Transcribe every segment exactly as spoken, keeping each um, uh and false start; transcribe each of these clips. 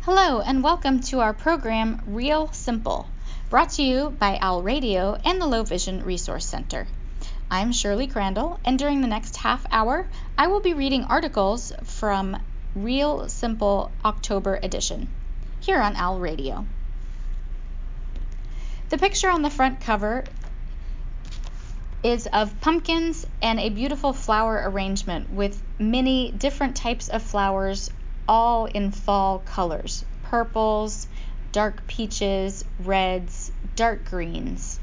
Hello and welcome to our program Real Simple, brought to you by Owl Radio and the Low Vision Resource Center. I'm Shirley Crandall, and during the next half hour, I will be reading articles from Real Simple October edition here on Owl Radio. The picture on the front cover is of pumpkins and a beautiful flower arrangement with many different types of flowers, all in fall colors: purples, dark peaches, reds, dark greens.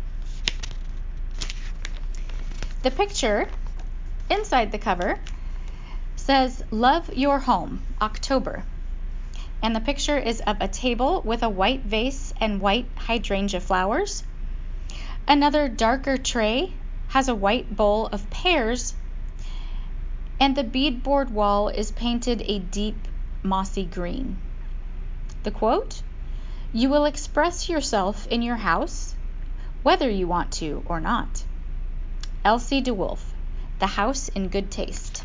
The picture inside the cover says "Love Your Home, October," and the picture is of a table with a white vase and white hydrangea flowers. Another darker tray has a white bowl of pears, and the beadboard wall is painted a deep mossy green. The quote, "You will express yourself in your house, whether you want to or not." Elsie de Wolfe, The House in Good Taste.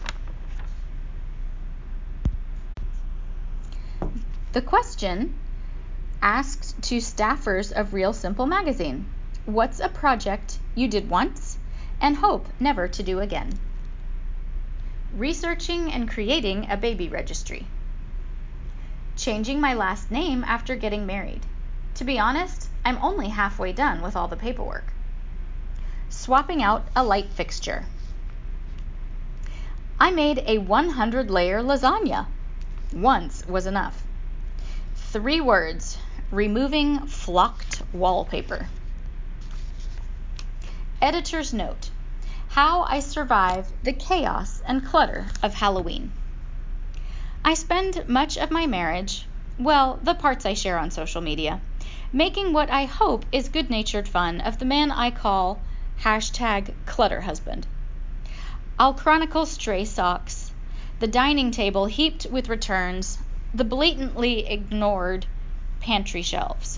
The question asked to staffers of Real Simple magazine: what's a project you did once and hope never to do again? Researching and creating a baby registry. Changing my last name after getting married. To be honest, I'm only halfway done with all the paperwork. Swapping out a light fixture. I made a one hundred layer lasagna. Once was enough. Three words: removing flocked wallpaper. Editor's note: how I survive the chaos and clutter of Halloween. I spend much of my marriage, well, the parts I share on social media, making what I hope is good-natured fun of the man I call hashtag clutter husband. I'll chronicle stray socks, the dining table heaped with returns, the blatantly ignored pantry shelves.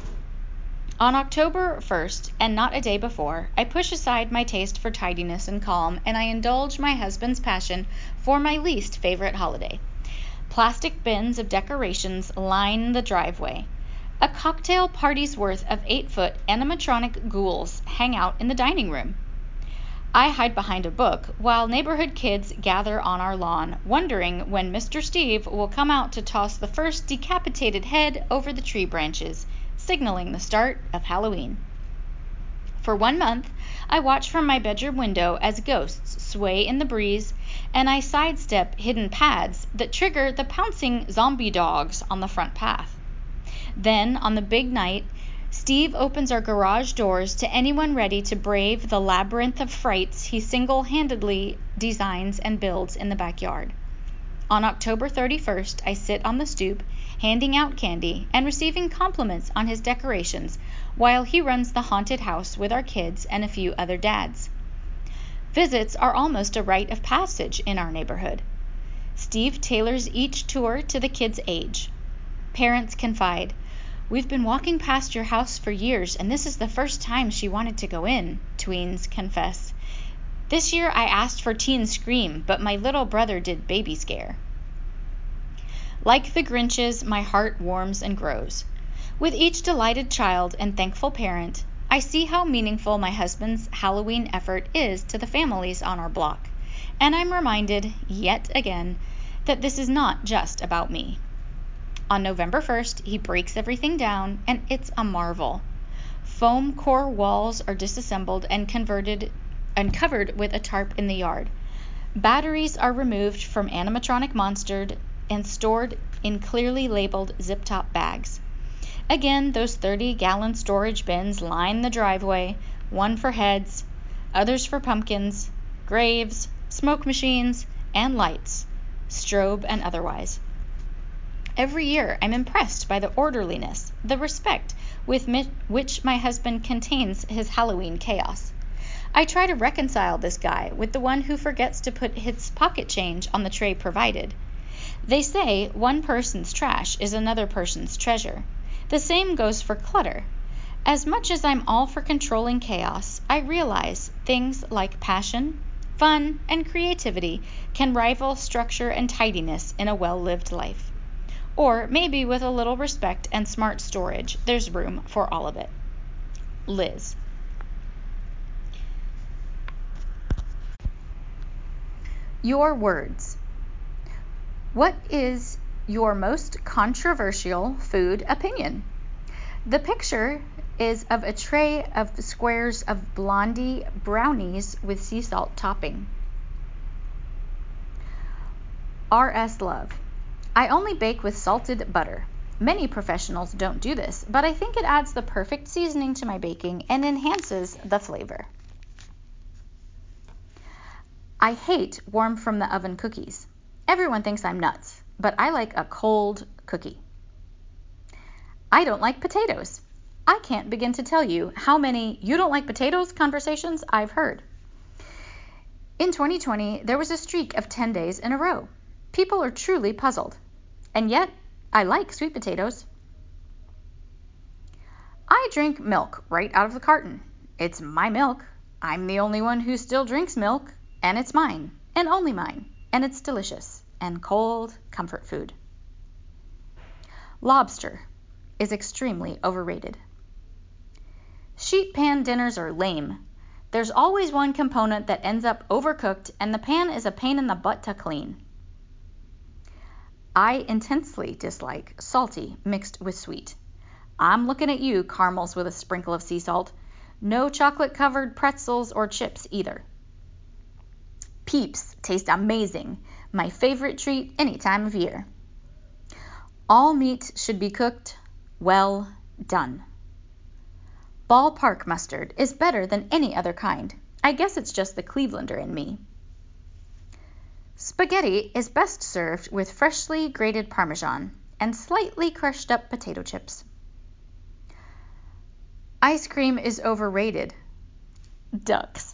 On October first, and not a day before, I push aside my taste for tidiness and calm, and I indulge my husband's passion for my least favorite holiday. Plastic bins of decorations line the driveway. A cocktail party's worth of eight-foot animatronic ghouls hang out in the dining room. I hide behind a book while neighborhood kids gather on our lawn, wondering when Mister Steve will come out to toss the first decapitated head over the tree branches, signaling the start of Halloween. For one month, I watch from my bedroom window as ghosts sway in the breeze, and I sidestep hidden paths that trigger the pouncing zombie dogs on the front path. Then, on the big night, Steve opens our garage doors to anyone ready to brave the labyrinth of frights he single-handedly designs and builds in the backyard. On October thirty-first, I sit on the stoop, handing out candy and receiving compliments on his decorations while he runs the haunted house with our kids and a few other dads. Visits are almost a rite of passage in our neighborhood. Steve tailors each tour to the kids' age. Parents confide, "We've been walking past your house for years, and this is the first time she wanted to go in," tweens confess. "This year I asked for teen scream, but my little brother did baby scare." Like the Grinches, my heart warms and grows. With each delighted child and thankful parent, I see how meaningful my husband's Halloween effort is to the families on our block, and I'm reminded, yet again, that this is not just about me. On November first, he breaks everything down, and it's a marvel. Foam core walls are disassembled and converted and covered with a tarp in the yard. Batteries are removed from animatronic monsters and stored in clearly labeled zip-top bags. Again, those thirty-gallon storage bins line the driveway, one for heads, others for pumpkins, graves, smoke machines, and lights, strobe and otherwise. Every year, I'm impressed by the orderliness, the respect with mi- which my husband contains his Halloween chaos. I try to reconcile this guy with the one who forgets to put his pocket change on the tray provided. They say one person's trash is another person's treasure. The same goes for clutter. As much as I'm all for controlling chaos, I realize things like passion, fun, and creativity can rival structure and tidiness in a well-lived life. Or maybe with a little respect and smart storage, there's room for all of it. Liz. Your words. What is your most controversial food opinion? The picture is of a tray of squares of Blondie brownies with sea salt topping. R S Love. I only bake with salted butter. Many professionals don't do this, but I think it adds the perfect seasoning to my baking and enhances the flavor. I hate warm from the oven cookies. Everyone thinks I'm nuts, but I like a cold cookie. I don't like potatoes. I can't begin to tell you how many "you don't like potatoes" conversations I've heard. In twenty twenty, there was a streak of ten days in a row. People are truly puzzled. And yet, I like sweet potatoes. I drink milk right out of the carton. It's my milk. I'm the only one who still drinks milk, and it's mine, and only mine, and it's delicious, and cold comfort food. Lobster is extremely overrated. Sheet pan dinners are lame. There's always one component that ends up overcooked, and the pan is a pain in the butt to clean. I intensely dislike salty mixed with sweet. I'm looking at you, caramels with a sprinkle of sea salt. No chocolate-covered pretzels or chips either. Peeps taste amazing. My favorite treat any time of year. All meat should be cooked well done. Ballpark mustard is better than any other kind. I guess it's just the Clevelander in me. Spaghetti is best served with freshly grated Parmesan and slightly crushed up potato chips. Ice cream is overrated. Ducks.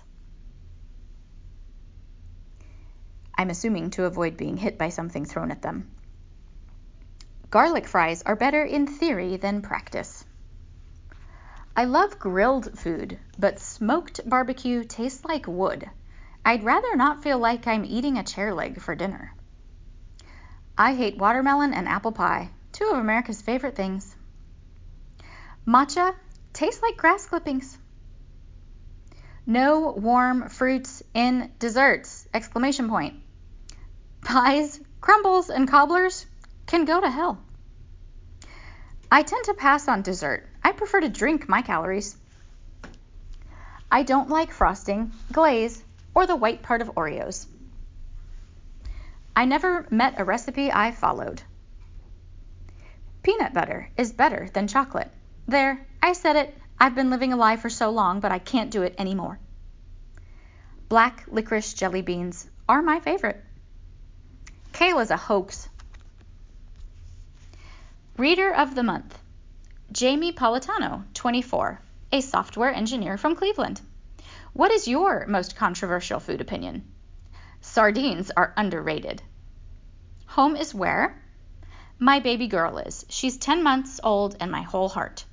I'm assuming to avoid being hit by something thrown at them. Garlic fries are better in theory than practice. I love grilled food, but smoked barbecue tastes like wood. I'd rather not feel like I'm eating a chair leg for dinner. I hate watermelon and apple pie, two of America's favorite things. Matcha tastes like grass clippings. No warm fruits in desserts! Exclamation point. Pies, crumbles, and cobblers can go to hell. I tend to pass on dessert. I prefer to drink my calories. I don't like frosting, glaze, or the white part of Oreos. I never met a recipe I followed. Peanut butter is better than chocolate. There, I said it. I've been living a lie for so long, but I can't do it anymore. Black licorice jelly beans are my favorite. Kale is a hoax. Reader of the Month. Jamie Politano, twenty-four, a software engineer from Cleveland. What is your most controversial food opinion? Sardines are underrated. Home is where? My baby girl is. She's ten months old and my whole heart.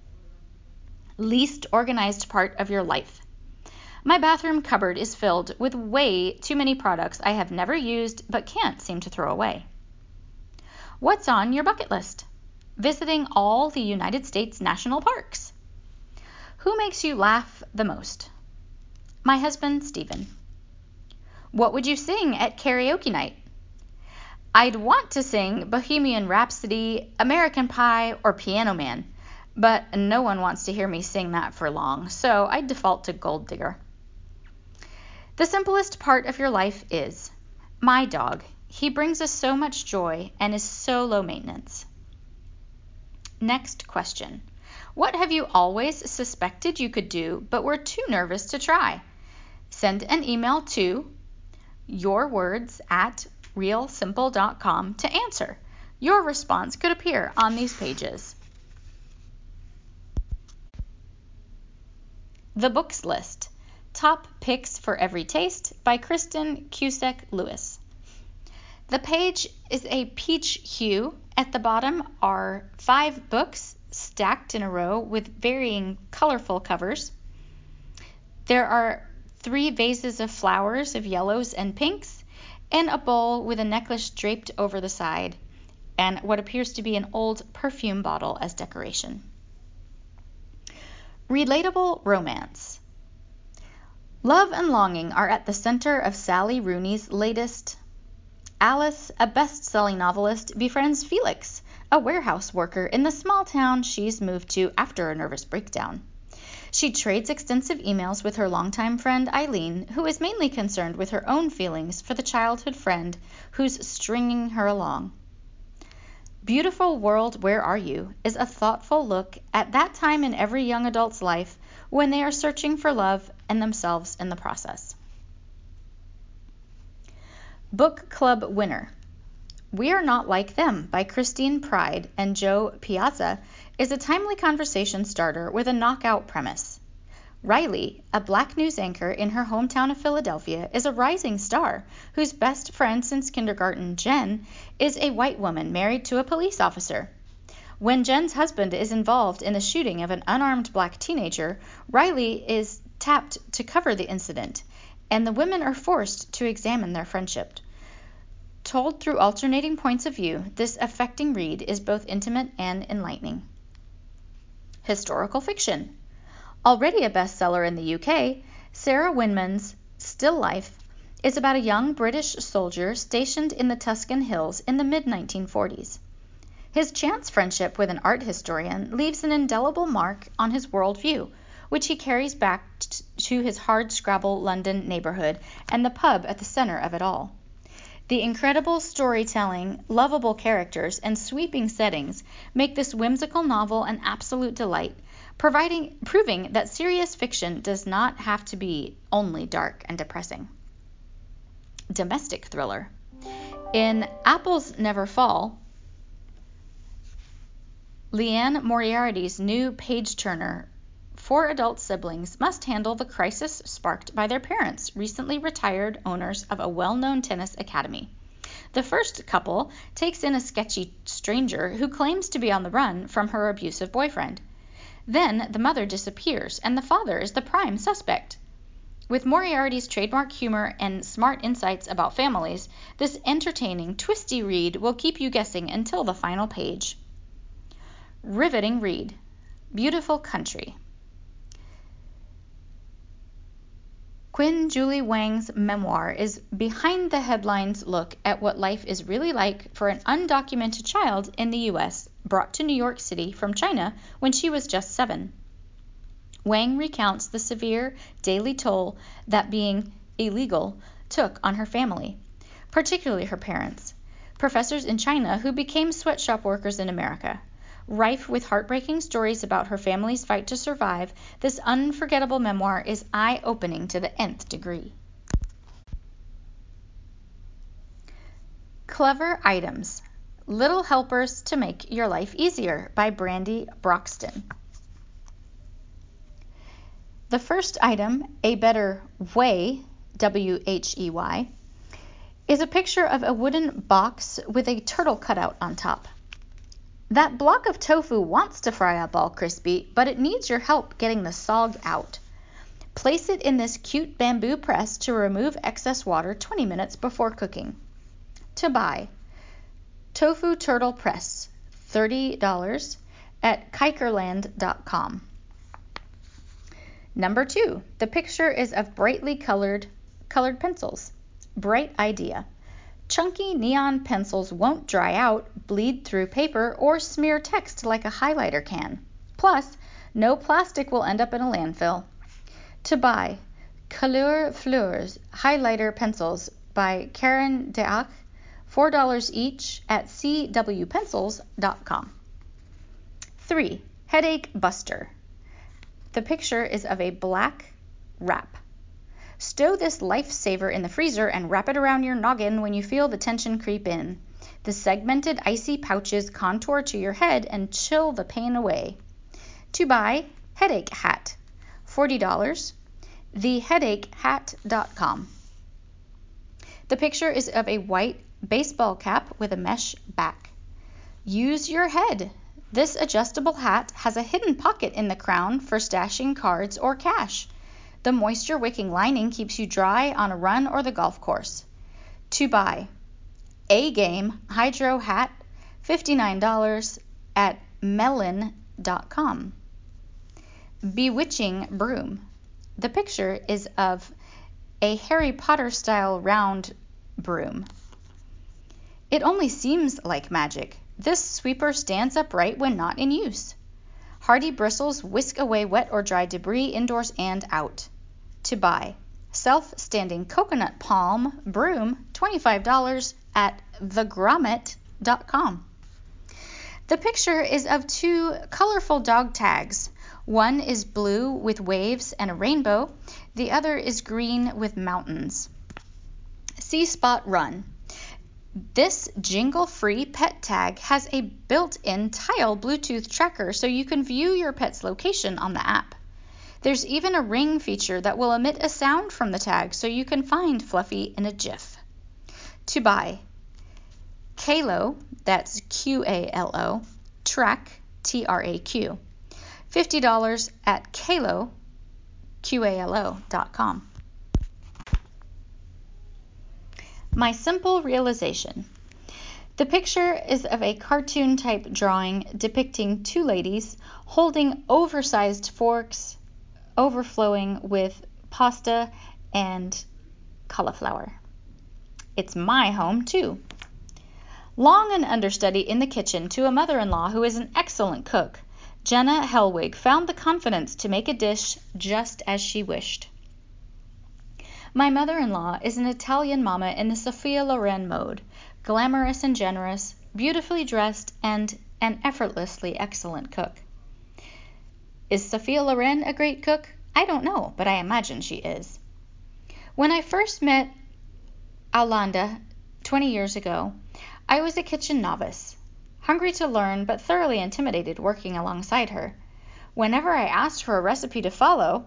Least organized part of your life. My bathroom cupboard is filled with way too many products I have never used but can't seem to throw away. What's on your bucket list? Visiting all the United States national parks. Who makes you laugh the most? My husband, Stephen. What would you sing at karaoke night? I'd want to sing Bohemian Rhapsody, American Pie, or Piano Man, but no one wants to hear me sing that for long, so I default to Gold Digger. The simplest part of your life is my dog. He brings us so much joy and is so low maintenance. Next question. What have you always suspected you could do but were too nervous to try? Send an email to yourwords at real simple dot com to answer. Your response could appear on these pages. The Books List. Top Picks for Every Taste by Kristen Cusick Lewis. The page is a peach hue. At the bottom are five books stacked in a row with varying colorful covers. There are three vases of flowers of yellows and pinks, and a bowl with a necklace draped over the side. and what appears to be an old perfume bottle as decoration. Relatable romance. Love and longing are at the center of Sally Rooney's latest. Alice, a best-selling novelist, befriends Felix, a warehouse worker in the small town she's moved to after a nervous breakdown. She trades extensive emails with her longtime friend Eileen, who is mainly concerned with her own feelings for the childhood friend who's stringing her along. Beautiful World, Where Are You? Is a thoughtful look at that time in every young adult's life when they are searching for love and themselves in the process. Book Club winner. We Are Not Like Them by Christine Pride and Joe Piazza is a timely conversation starter with a knockout premise. Riley, a black news anchor in her hometown of Philadelphia, is a rising star whose best friend since kindergarten, Jen, is a white woman married to a police officer. When Jen's husband is involved in the shooting of an unarmed black teenager, Riley is tapped to cover the incident, and the women are forced to examine their friendship. Told through alternating points of view, this affecting read is both intimate and enlightening. Historical fiction. Already a bestseller in the U K, Sarah Winman's Still Life is about a young British soldier stationed in the Tuscan Hills in the mid nineteen forties. His chance friendship with an art historian leaves an indelible mark on his worldview, which he carries back t- to his hard-scrabble London neighborhood and the pub at the center of it all. The incredible storytelling, lovable characters, and sweeping settings make this whimsical novel an absolute delight, providing proving that serious fiction does not have to be only dark and depressing. Domestic thriller. In Apples Never Fall, Liane Moriarty's new page-turner, four adult siblings must handle the crisis sparked by their parents, recently retired owners of a well-known tennis academy. The first couple takes in a sketchy stranger who claims to be on the run from her abusive boyfriend. Then the mother disappears, and the father is the prime suspect. With Moriarty's trademark humor and smart insights about families, this entertaining, twisty read will keep you guessing until the final page. Riveting read. Beautiful Country. Quinn Julie Wang's memoir is behind-the-headlines look at what life is really like for an undocumented child in the U S brought to New York City from China when she was just seven. Wang recounts the severe daily toll that being illegal took on her family, particularly her parents, professors in China who became sweatshop workers in America. Rife with heartbreaking stories about her family's fight to survive, this unforgettable memoir is eye-opening to the nth degree. Clever Items. Little Helpers to Make Your Life Easier by Brandy Broxton. The first item, A Better Whey, W H E Y, is a picture of a wooden box with a turtle cutout on top. That block of tofu wants to fry up all crispy, but it needs your help getting the sog out. Place it in this cute bamboo press to remove excess water twenty minutes before cooking. To buy, Tofu Turtle Press, thirty dollars at kikerland dot com. Number two, the picture is of brightly colored, colored pencils. Bright idea. Chunky neon pencils won't dry out, bleed through paper, or smear text like a highlighter can. Plus, no plastic will end up in a landfill. To buy, Couleur Fleurs Highlighter Pencils by Karen Deach, four dollars each at c w pencils dot com. Three, Headache Buster. The picture is of a black wrap. Stow this lifesaver in the freezer and wrap it around your noggin when you feel the tension creep in. The segmented icy pouches contour to your head and chill the pain away. To buy, Headache Hat, forty dollars, the headache hat dot com. The picture is of a white baseball cap with a mesh back. Use your head. This adjustable hat has a hidden pocket in the crown for stashing cards or cash. The moisture-wicking lining keeps you dry on a run or the golf course. To buy, A-Game Hydro Hat, fifty-nine dollars at melon dot com. Bewitching broom. The picture is of a Harry Potter style round broom. It only seems like magic. This sweeper stands upright when not in use. Hardy bristles whisk away wet or dry debris indoors and out. To buy. Self-standing coconut palm broom, twenty-five dollars at the grommet dot com. The picture is of two colorful dog tags. One is blue with waves and a rainbow. The other is green with mountains. See Spot Run. This jingle-free pet tag has a built-in Tile Bluetooth tracker so you can view your pet's location on the app. There's even a ring feature that will emit a sound from the tag so you can find Fluffy in a jiff. To buy. Qalo, that's Q A L O, Track, T R A Q. fifty dollars at Qalo, Q A L O dot com. My simple realization. The picture is of a cartoon-type drawing depicting two ladies holding oversized forks overflowing with pasta and cauliflower. It's my home, too. Long an understudy in the kitchen to a mother-in-law who is an excellent cook, Jenna Helwig found the confidence to make a dish just as she wished. My mother-in-law is an Italian mama in the Sophia Loren mode, glamorous and generous, beautifully dressed, and an effortlessly excellent cook. Is Sophia Loren a great cook? I don't know, but I imagine she is. When I first met Aulanda twenty years ago, I was a kitchen novice, hungry to learn but thoroughly intimidated working alongside her. Whenever I asked for a recipe to follow,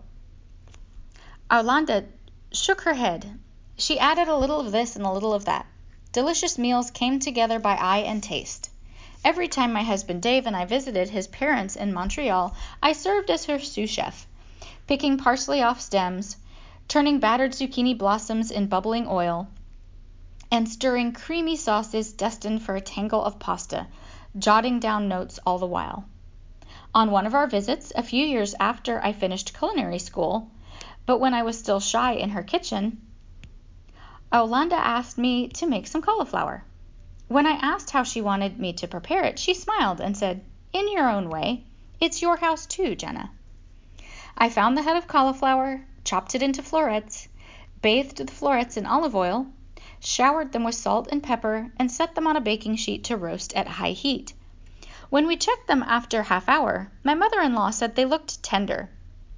Aulanda shook her head. She added a little of this and a little of that. Delicious meals came together by eye and taste. Every time my husband Dave and I visited his parents in Montreal, I served as her sous chef, picking parsley off stems, turning battered zucchini blossoms in bubbling oil, and stirring creamy sauces destined for a tangle of pasta, jotting down notes all the while. On one of our visits, a few years after I finished culinary school, but when I was still shy in her kitchen, Aulanda asked me to make some cauliflower. When I asked how she wanted me to prepare it, she smiled and said, "In your own way. It's your house too, Jenna." I found the head of cauliflower, chopped it into florets, bathed the florets in olive oil, showered them with salt and pepper, and set them on a baking sheet to roast at high heat. When we checked them after half hour, my mother-in-law said they looked tender.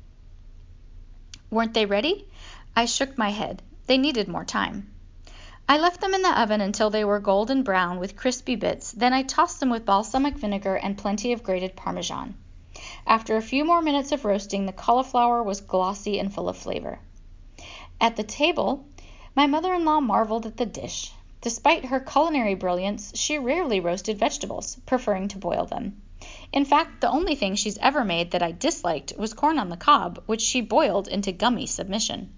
Weren't they ready? I shook my head. They needed more time. I left them in the oven until they were golden brown with crispy bits, then I tossed them with balsamic vinegar and plenty of grated Parmesan. After a few more minutes of roasting, the cauliflower was glossy and full of flavor. At the table, my mother-in-law marveled at the dish. Despite her culinary brilliance, she rarely roasted vegetables, preferring to boil them. In fact, the only thing she's ever made that I disliked was corn on the cob, which she boiled into gummy submission.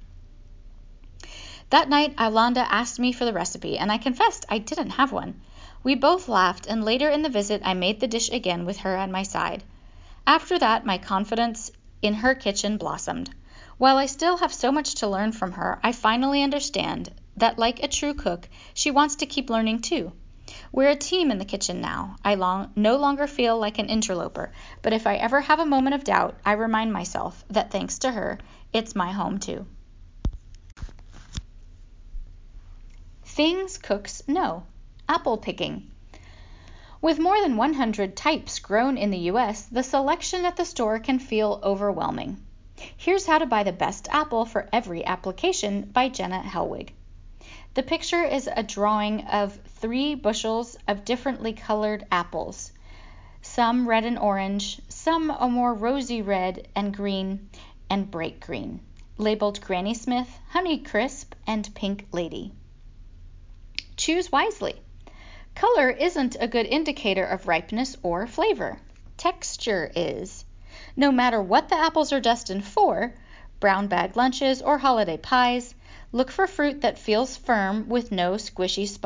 That night, Aulanda asked me for the recipe, and I confessed I didn't have one. We both laughed, and later in the visit, I made the dish again with her at my side. After that, my confidence in her kitchen blossomed. While I still have so much to learn from her, I finally understand that, like a true cook, she wants to keep learning too. We're a team in the kitchen now. I long, no longer feel like an interloper, but if I ever have a moment of doubt, I remind myself that thanks to her, it's my home too. Things cooks know. Apple picking. With more than one hundred types grown in the U S, the selection at the store can feel overwhelming. Here's how to buy the best apple for every application by Jenna Helwig. The picture is a drawing of three bushels of differently colored apples, some red and orange, some a more rosy red and green and bright green, labeled Granny Smith, Honey Crisp, and Pink Lady. Choose wisely. Color isn't a good indicator of ripeness or flavor. Texture is. No matter what the apples are destined for, brown bag lunches or holiday pies, look for fruit that feels firm with no squishy spots.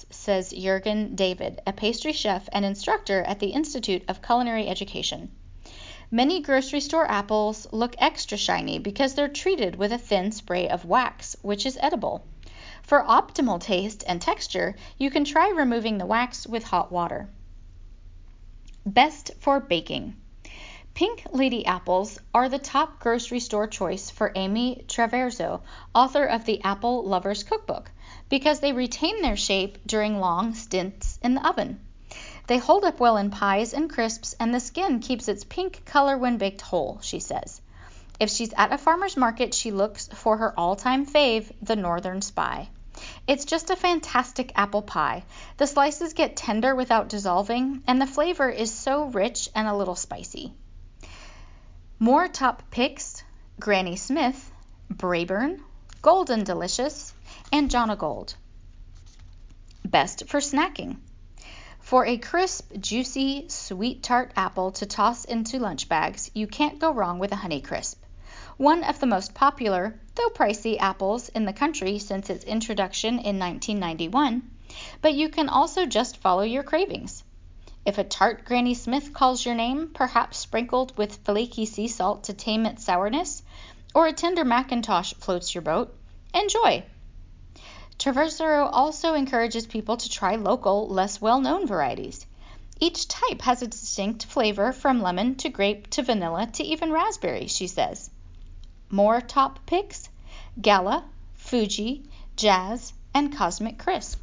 says Jürgen David, a pastry chef and instructor at the Institute of Culinary Education. Many grocery store apples look extra shiny because they're treated with a thin spray of wax, which is edible. For optimal taste and texture, you can try removing the wax with hot water. Best for baking. Pink Lady apples are the top grocery store choice for Amy Traverso, author of the Apple Lover's Cookbook, because they retain their shape during long stints in the oven. They hold up well in pies and crisps, and the skin keeps its pink color when baked whole, she says. If she's at a farmer's market, she looks for her all-time fave, the Northern Spy. It's just a fantastic apple pie. The slices get tender without dissolving, and the flavor is so rich and a little spicy. More top picks: Granny Smith, Braeburn, Golden Delicious, and Jonagold. Best for snacking. For a crisp, juicy, sweet tart apple to toss into lunch bags, you can't go wrong with a Honeycrisp. One of the most popular, though pricey, apples in the country since its introduction in nineteen ninety-one, but you can also just follow your cravings. If a tart Granny Smith calls your name, perhaps sprinkled with flaky sea salt to tame its sourness, or a tender Macintosh floats your boat, enjoy. Traversero also encourages people to try local, less well-known varieties. Each type has a distinct flavor, from lemon to grape to vanilla to even raspberry, she says. More top picks: Gala, Fuji, Jazz, and Cosmic Crisp.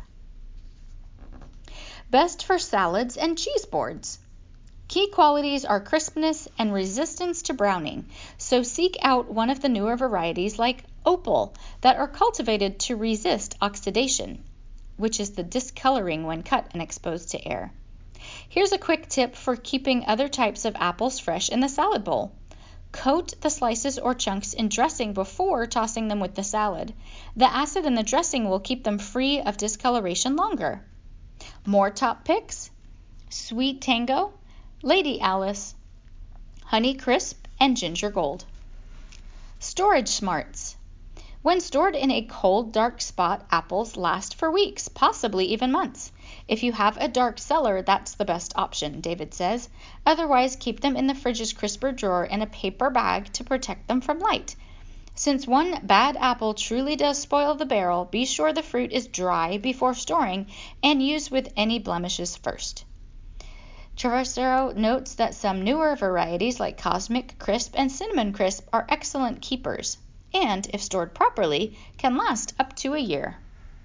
Best for salads and cheese boards. Key qualities are crispness and resistance to browning, so seek out one of the newer varieties like Opal that are cultivated to resist oxidation, which is the discoloring when cut and exposed to air. Here's a quick tip for keeping other types of apples fresh in the salad bowl. Coat the slices or chunks in dressing before tossing them with the salad. The acid in the dressing will keep them free of discoloration longer. More top picks: Sweet Tango, Lady Alice, Honeycrisp, and Ginger Gold. Storage smarts. When stored in a cold, dark spot, apples last for weeks, possibly even months. If you have a dark cellar, that's the best option, David says. Otherwise, keep them in the fridge's crisper drawer in a paper bag to protect them from light. Since one bad apple truly does spoil the barrel, be sure the fruit is dry before storing and use with any blemishes first. Traversero notes that some newer varieties like Cosmic Crisp and Cinnamon Crisp are excellent keepers, and, if stored properly, can last up to a year.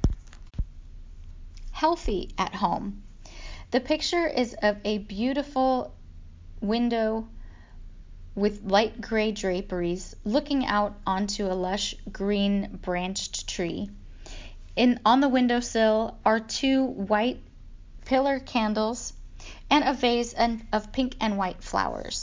Healthy at home. The picture is of a beautiful window with light gray draperies looking out onto a lush green branched tree. In, on the windowsill are two white pillar candles and a vase of pink and white flowers.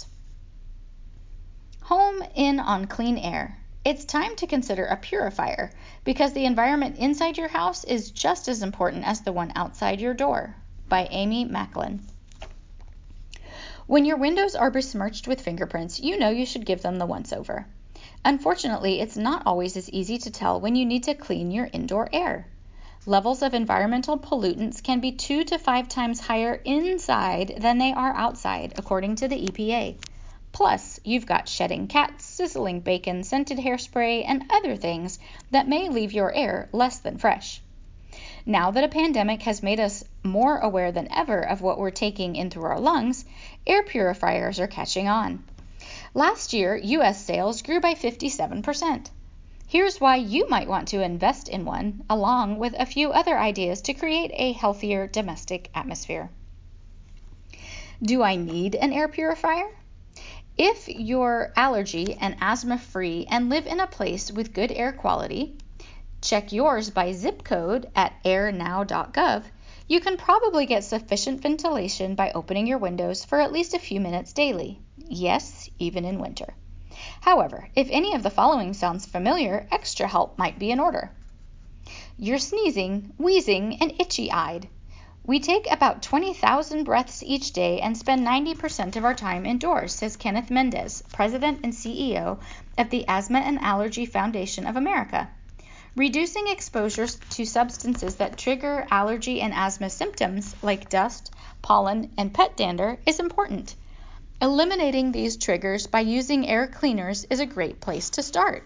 Home in on clean air. It's time to consider a purifier, because the environment inside your house is just as important as the one outside your door. By Amy Macklin. When your windows are besmirched with fingerprints, you know you should give them the once-over. Unfortunately, it's not always as easy to tell when you need to clean your indoor air. Levels of environmental pollutants can be two to five times higher inside than they are outside, according to the E P A. Plus, you've got shedding cats, sizzling bacon, scented hairspray, and other things that may leave your air less than fresh. Now that a pandemic has made us more aware than ever of what we're taking in through our lungs, air purifiers are catching on. Last year, U S sales grew by fifty-seven percent. Here's why you might want to invest in one, along with a few other ideas to create a healthier domestic atmosphere. Do I need an air purifier? If you're allergy and asthma free and live in a place with good air quality, check yours by zip code at air now dot gov, you can probably get sufficient ventilation by opening your windows for at least a few minutes daily. Yes, even in winter. However, if any of the following sounds familiar, extra help might be in order. You're sneezing, wheezing, and itchy-eyed. We take about twenty thousand breaths each day and spend ninety percent of our time indoors, says Kenneth Mendez, President and C E O of the Asthma and Allergy Foundation of America. Reducing exposures to substances that trigger allergy and asthma symptoms like dust, pollen, and pet dander is important. Eliminating these triggers by using air cleaners is a great place to start.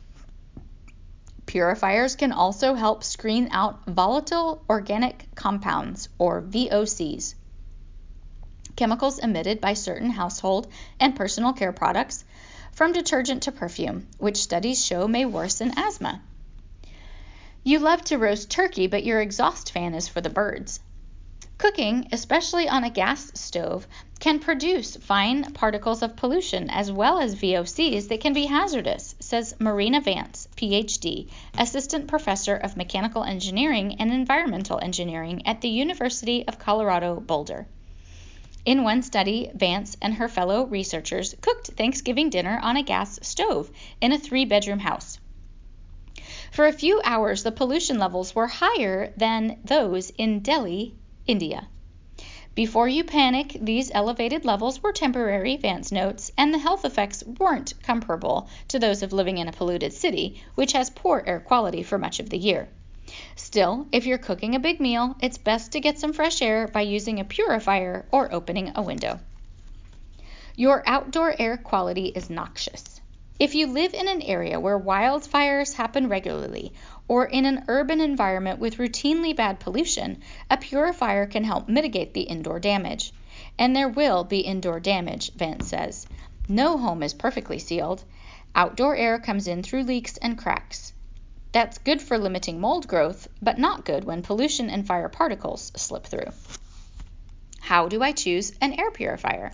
Purifiers can also help screen out volatile organic compounds, or V O Cs, chemicals emitted by certain household and personal care products, from detergent to perfume, which studies show may worsen asthma. You love to roast turkey, but your exhaust fan is for the birds. Cooking, especially on a gas stove, can produce fine particles of pollution as well as V O Cs that can be hazardous, says Marina Vance, P H D, Assistant Professor of Mechanical Engineering and Environmental Engineering at the University of Colorado Boulder. In one study, Vance and her fellow researchers cooked Thanksgiving dinner on a gas stove in a three-bedroom house. For a few hours, the pollution levels were higher than those in Delhi, India. Before you panic, these elevated levels were temporary, Vance notes, and the health effects weren't comparable to those of living in a polluted city, which has poor air quality for much of the year. Still, if you're cooking a big meal, it's best to get some fresh air by using a purifier or opening a window. Your outdoor air quality is noxious. If you live in an area where wildfires happen regularly, or in an urban environment with routinely bad pollution, a purifier can help mitigate the indoor damage. And there will be indoor damage, Vance says. No home is perfectly sealed. Outdoor air comes in through leaks and cracks. That's good for limiting mold growth, but not good when pollution and fire particles slip through. How do I choose an air purifier?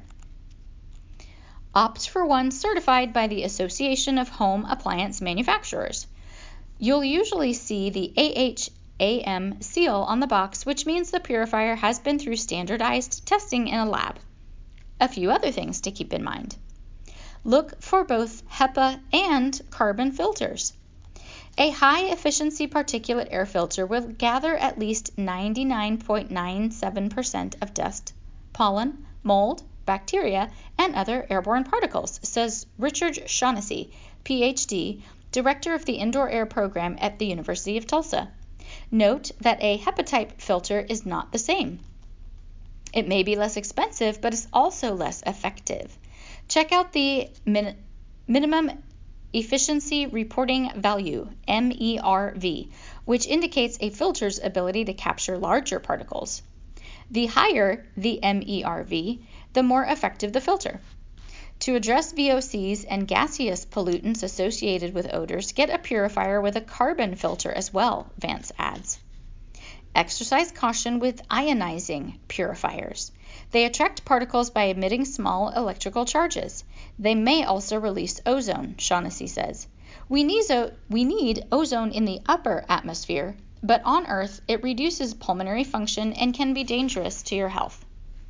Opt for one certified by the Association of Home Appliance Manufacturers. You'll usually see the A H A M seal on the box, which means the purifier has been through standardized testing in a lab. A few other things to keep in mind. Look for both HEPA and carbon filters. A high-efficiency particulate air filter will gather at least ninety-nine point nine seven percent of dust, pollen, mold, bacteria, and other airborne particles, says Richard Shaughnessy, P H D, Director of the Indoor Air Program at the University of Tulsa. Note that a HEPA-type filter is not the same. It may be less expensive, but is also less effective. Check out the min- minimum efficiency reporting value, M E R V, which indicates a filter's ability to capture larger particles. The higher the M E R V, the more effective the filter. To address V O Cs and gaseous pollutants associated with odors, get a purifier with a carbon filter as well, Vance adds. Exercise caution with ionizing purifiers. They attract particles by emitting small electrical charges. They may also release ozone, Shaughnessy says. We need, we need ozone in the upper atmosphere, but on Earth it reduces pulmonary function and can be dangerous to your health.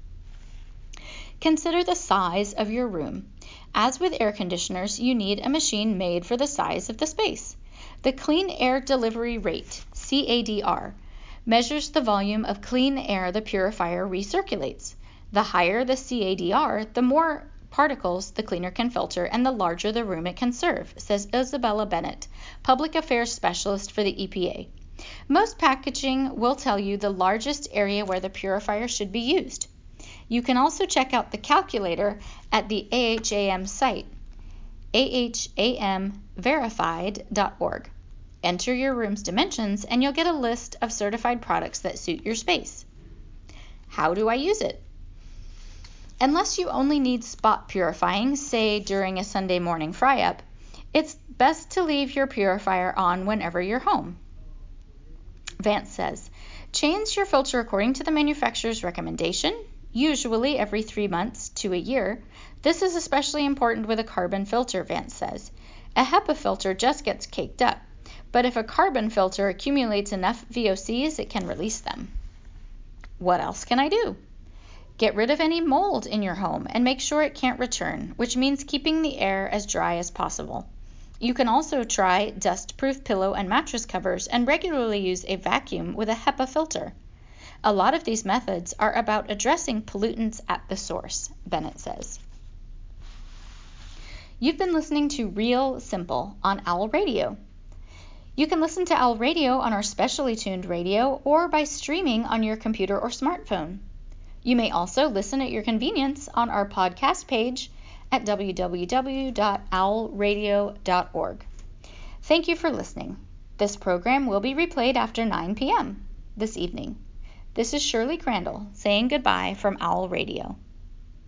Consider the size of your room. As with air conditioners, you need a machine made for the size of the space. The Clean Air Delivery Rate, C A D R, measures the volume of clean air the purifier recirculates. The higher the C A D R, the more particles the cleaner can filter and the larger the room it can serve, says Isabella Bennett, Public Affairs Specialist for the E P A. Most packaging will tell you the largest area where the purifier should be used. You can also check out the calculator at the A H A M site, A H A M verified dot org. Enter your room's dimensions and you'll get a list of certified products that suit your space. How do I use it? Unless you only need spot purifying, say during a Sunday morning fry-up, it's best to leave your purifier on whenever you're home. Vance says, change your filter according to the manufacturer's recommendation, usually every three months to a year. This is especially important with a carbon filter, Vance says. A HEPA filter just gets caked up, but if a carbon filter accumulates enough V O Cs, it can release them. What else can I do? Get rid of any mold in your home and make sure it can't return, which means keeping the air as dry as possible. You can also try dust-proof pillow and mattress covers and regularly use a vacuum with a HEPA filter. A lot of these methods are about addressing pollutants at the source, Bennett says. You've been listening to Real Simple on Owl Radio. You can listen to Owl Radio on our specially tuned radio or by streaming on your computer or smartphone. You may also listen at your convenience on our podcast page at w w w dot owl radio dot org. Thank you for listening. This program will be replayed after nine p.m. this evening. This is Shirley Crandall saying goodbye from Owl Radio.